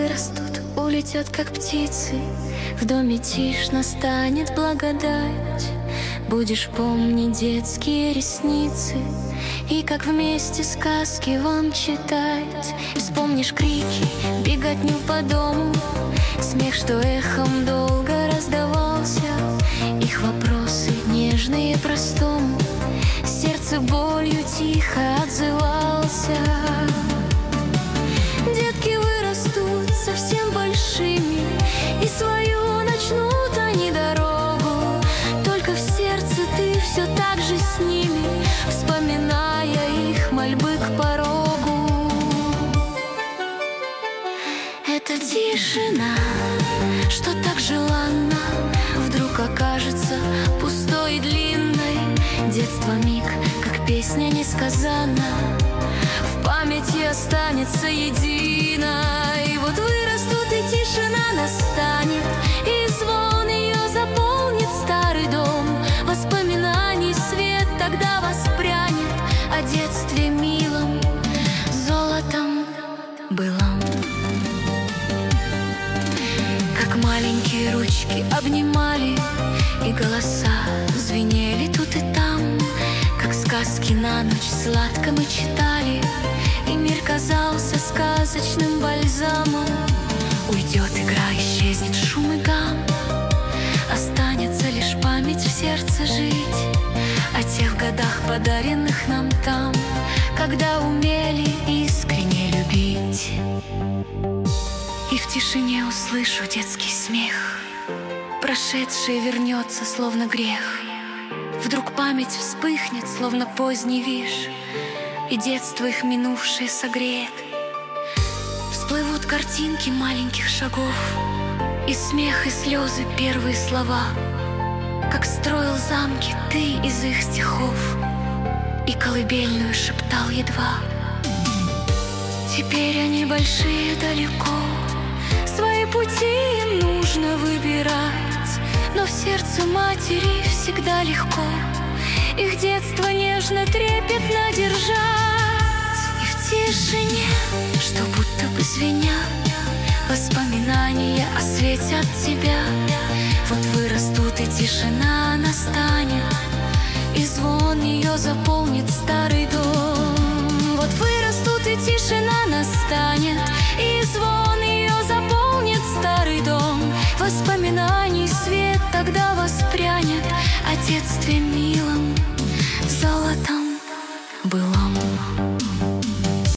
вырастут, улетят, как птицы. В доме тишь, настанет благодать. Будешь помнить детские ресницы и как вместе сказки вам читать. Вспомнишь крики, беготню по дому, смех, что эхом долго раздавался, их вопросы нежные простому, сердце болью тихо отзывался. Детки вырастут совсем большими, и свою начнут они дорогу. Только в сердце ты все так же с ними, вспоминая их мольбы к порогу. Это тишина, что так желанно, вдруг окажется пустой и длинной. Детство миг, как песня несказанно, в памяти останется едино. И вот вырастут, и тишина настанет, и звон ее заполнит старый дом. Воспоминаний свет тогда воспрянет о детстве милом, золотом былом. Как маленькие ручки обнимали, и голоса звенели тут и там, как сказки на ночь сладко мы читали, и мир казался сказочным бальзамом. Уйдет игра, исчезнет шум и гам, останется лишь память в сердце жить о тех годах, подаренных нам там, когда умели искренне любить. И в тишине услышу детский смех, прошедшее вернется, словно грех. Вдруг память вспыхнет, словно поздний виш, и детство их минувшее согреет. Всплывут картинки маленьких шагов, и смех, и слезы, первые слова, как строил замки ты из их стихов, и колыбельную шептал едва. Теперь они большие далеко, свои пути им нужно выбирать, но в сердце матери всегда легко их детство нежно, трепетно держать. И в тишине, что будто бы звеня, воспоминания осветят тебя. Вот вырастут, и тишина настанет, и звон ее заполнит старый дом. Вот вырастут, и тишина настанет, и звон ее заполнит старый дом. Воспоминаний свет тогда воспрянет о детстве мир.